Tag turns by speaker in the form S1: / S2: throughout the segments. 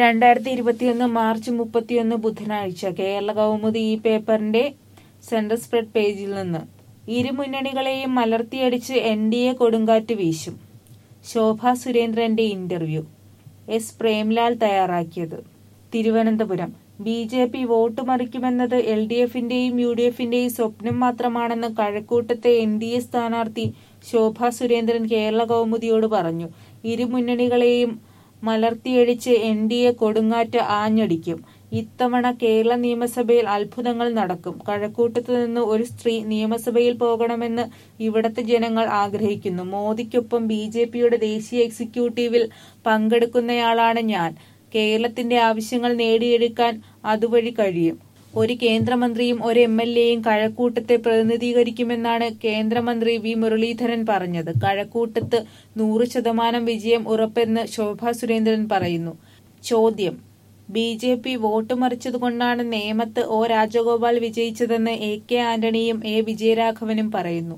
S1: 2021 March 31 ബുധനാഴ്ച കേരള കൗമുദി ഈ പേപ്പറിന്റെ സെന്റർ സ്പ്രെഡ് പേജിൽ നിന്ന് ഇരു മുന്നണികളെയും മലർത്തിയടിച്ച് എൻഡിഎ കൊടുങ്കാറ്റ് വീശും. ശോഭാ സുരേന്ദ്രന്റെ ഇന്റർവ്യൂ എസ് പ്രേംലാൽ തയ്യാറാക്കിയത്. തിരുവനന്തപുരം ബി.ജെ.പി. വോട്ട് മറിക്കുമെന്നത് എൽ.ഡി.എഫിന്റെയും യു.ഡി.എഫിന്റെയും സ്വപ്നം മാത്രമാണെന്ന് കഴക്കൂട്ടത്തെ എൻ.ഡി.എ സ്ഥാനാർത്ഥി ശോഭാ സുരേന്ദ്രൻ കേരള കൗമുദിയോട് പറഞ്ഞു. ഇരു മുന്നണികളെയും മലർത്തിയടിച്ച് എൻ.ഡി.എ കൊടുങ്കാറ്റ് ആഞ്ഞടിക്കും. ഇത്തവണ കേരള നിയമസഭയിൽ അത്ഭുതങ്ങൾ നടക്കും. കഴക്കൂട്ടത്ത് നിന്ന് ഒരു സ്ത്രീ നിയമസഭയിൽ പോകണമെന്ന് ഇവിടത്തെ ജനങ്ങൾ ആഗ്രഹിക്കുന്നു. മോദിക്കൊപ്പം ബി.ജെ.പിയുടെ ദേശീയ എക്സിക്യൂട്ടീവിൽ പങ്കെടുക്കുന്നയാളാണ് ഞാൻ. കേരളത്തിന്റെ ആവശ്യങ്ങൾ നേടിയെടുക്കാൻ അതുവഴി കഴിയും. ഒരു കേന്ദ്രമന്ത്രിയും ഒരു എം.എൽ.എയും കഴക്കൂട്ടത്തെ പ്രതിനിധീകരിക്കുമെന്നാണ് കേന്ദ്രമന്ത്രി വി മുരളീധരൻ പറഞ്ഞത്. കഴക്കൂട്ടത്ത് 100% വിജയം ഉറപ്പെന്ന് ശോഭാ സുരേന്ദ്രൻ പറയുന്നു. ചോദ്യം: ബി.ജെ.പി. വോട്ട് മറിച്ചതുകൊണ്ടാണ് നേമത്ത് ഒ. രാജഗോപാൽ വിജയിച്ചതെന്ന് എ.കെ. ആന്റണിയും എ. വിജയരാഘവനും പറയുന്നു.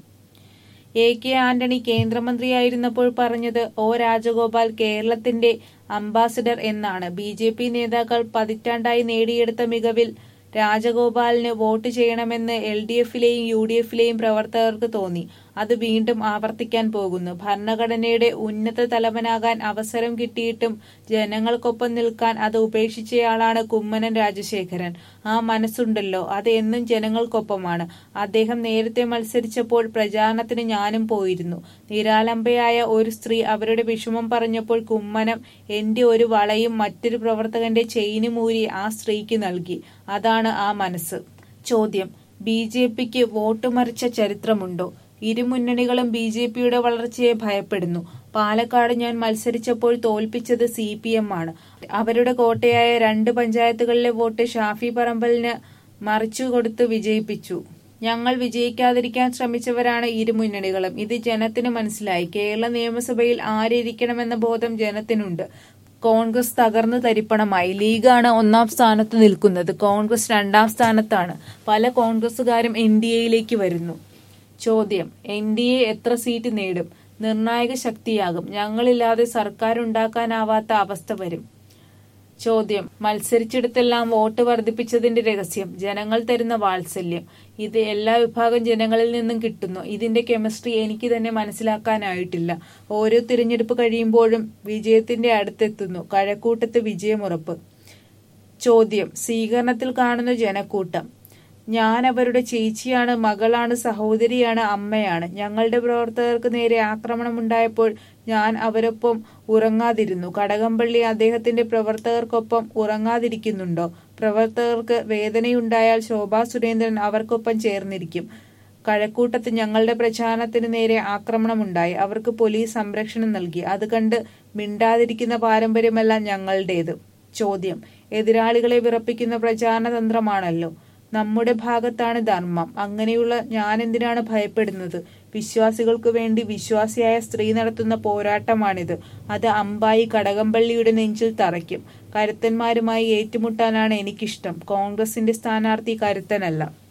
S1: എ.കെ. ആന്റണി കേന്ദ്രമന്ത്രിയായിരുന്നപ്പോൾ പറഞ്ഞത് ഒ. രാജഗോപാൽ കേരളത്തിന്റെ അംബാസഡർ എന്നാണ്. ബി.ജെ.പി. നേതാക്കൾ പതിറ്റാണ്ടായി നേടിയെടുത്ത മികവിൽ രാജഗോപാലിന് വോട്ട് ചെയ്യണമെന്ന് എൽ.ഡി.എഫിലെയും യു.ഡി.എഫിലെയും പ്രവർത്തകർക്ക് തോന്നി. അത് വീണ്ടും ആവർത്തിക്കാൻ പോകുന്നു. ഭരണഘടനയുടെ ഉന്നത തലവനാകാൻ അവസരം കിട്ടിയിട്ടും ജനങ്ങൾക്കൊപ്പം നിൽക്കാൻ അത് ഉപേക്ഷിച്ചയാളാണ് കുമ്മനം രാജശേഖരൻ. ആ മനസ്സുണ്ടല്ലോ, അത് എന്നും ജനങ്ങൾക്കൊപ്പമാണ്. അദ്ദേഹം നേരത്തെ മത്സരിച്ചപ്പോൾ പ്രചാരണത്തിന് ഞാനും പോയിരുന്നു. നിരാലംബയായ ഒരു സ്ത്രീ അവരുടെ വിഷമം പറഞ്ഞപ്പോൾ കുമ്മനം എന്റെ ഒരു വളയും മറ്റൊരു പ്രവർത്തകന്റെ ചെയിനും ഊരി ആ സ്ത്രീക്ക് നൽകി. അതാണ് ആ മനസ്സ്. ചോദ്യം: ബി.ജെ.പിക്ക് വോട്ട് മറിച്ച ചരിത്രമുണ്ടോ? ഇരു മുന്നണികളും ബി.ജെ.പിയുടെ വളർച്ചയെ ഭയപ്പെടുന്നു. പാലക്കാട് ഞാൻ മത്സരിച്ചപ്പോൾ തോൽപ്പിച്ചത് CPM ആണ്. അവരുടെ കോട്ടയായ 2 പഞ്ചായത്തുകളിലെ വോട്ട് ഷാഫി പറമ്പലിന് മറിച്ചുകൊടുത്ത് വിജയിപ്പിച്ചു. ഞങ്ങൾ വിജയിക്കാതിരിക്കാൻ ശ്രമിച്ചവരാണ് ഇരു മുന്നണികളും. ഇത് ജനത്തിന് മനസ്സിലായി. കേരള നിയമസഭയിൽ ആരിയ്ക്കണമെന്ന ബോധം ജനത്തിനുണ്ട്. കോൺഗ്രസ് തകർന്നു തരിപ്പണമായി. ലീഗാണ് 1-ാം സ്ഥാനത്ത് നിൽക്കുന്നത്. കോൺഗ്രസ് 2-ാം സ്ഥാനത്താണ്. പല കോൺഗ്രസുകാരും എൻ.ഡി.എയിലേക്ക് വരുന്നു. ചോദ്യം: എൻ.ഡി.എ എത്ര സീറ്റ് നേടും? നിർണായക ശക്തിയാകും. ഞങ്ങളില്ലാതെ സർക്കാരുണ്ടാക്കാനാവാത്ത അവസ്ഥ വരും. ചോദ്യം: മത്സരിച്ചിടത്തെല്ലാം വോട്ട് വർദ്ധിപ്പിച്ചതിന്റെ രഹസ്യം? ജനങ്ങൾ തരുന്ന വാത്സല്യം. ഇത് എല്ലാ വിഭാഗം ജനങ്ങളിൽ നിന്നും കിട്ടുന്നു. ഇതിന്റെ കെമിസ്ട്രി എനിക്ക് തന്നെ മനസ്സിലാക്കാനായിട്ടില്ല. ഓരോ തിരഞ്ഞെടുപ്പ് കഴിയുമ്പോഴും വിജയത്തിന്റെ അടുത്തെത്തുന്നു. കഴക്കൂട്ടത്ത് വിജയമുറപ്പ്. ചോദ്യം: സ്വീകരണത്തിൽ കാണുന്ന ജനക്കൂട്ടം. ഞാൻ അവരുടെ ചേച്ചിയാണ്, മകളാണ്, സഹോദരിയാണ്, അമ്മയാണ്. ഞങ്ങളുടെ പ്രവർത്തകർക്ക് നേരെ ആക്രമണമുണ്ടായപ്പോൾ ഞാൻ അവരൊപ്പം ഉറങ്ങാതിരുന്നു. കടകംപള്ളി അദ്ദേഹത്തിന്റെ പ്രവർത്തകർക്കൊപ്പം ഉറങ്ങാതിരിക്കുന്നുണ്ടോ? പ്രവർത്തകർക്ക് വേദനയുണ്ടായാൽ ശോഭാ സുരേന്ദ്രൻ അവർക്കൊപ്പം ചേർന്നിരിക്കും. കഴക്കൂട്ടത്ത് ഞങ്ങളുടെ പ്രചാരണത്തിന് നേരെ ആക്രമണമുണ്ടായി. അവർക്ക് പോലീസ് സംരക്ഷണം നൽകി. അത് കണ്ട് മിണ്ടാതിരിക്കുന്ന പാരമ്പര്യമല്ല ഞങ്ങളുടേത്. ചോദ്യം: എതിരാളികളെ വിറപ്പിക്കുന്ന പ്രചാരണ തന്ത്രമാണല്ലോ. നമ്മുടെ ഭാഗത്താണ് ധർമ്മം. അങ്ങനെയുള്ള ഞാനെന്തിനാണ് ഭയപ്പെടുന്നത്? വിശ്വാസികൾക്ക് വേണ്ടി വിശ്വാസിയായ സ്ത്രീ നടത്തുന്ന പോരാട്ടമാണിത്. അത് അമ്പായി കടകംപള്ളിയുടെ നെഞ്ചിൽ തറയ്ക്കും. കരുത്തന്മാരുമായി ഏറ്റുമുട്ടാനാണ് എനിക്കിഷ്ടം. കോൺഗ്രസിന്റെ സ്ഥാനാർത്ഥി കരുത്തനല്ല.